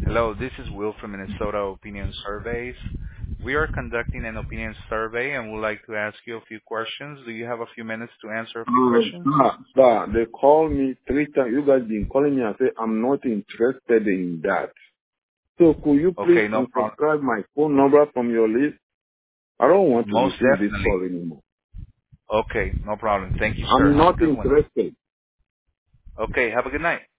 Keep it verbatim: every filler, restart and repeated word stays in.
Hello, this is Will from Minnesota Opinion Surveys. We are conducting an opinion survey and would like to ask you a few questions. Do you have a few minutes to answer a few Uh, questions? sir, sir, they call me three times. You guys been calling me and say I'm not interested in that. So could you please Okay, no problem. unsubscribe my phone number from your list? I don't want to Most receive this definitely. call anymore. Okay, no problem. Thank you, sir. I'm Have a not good one. interested. Okay, have a good night.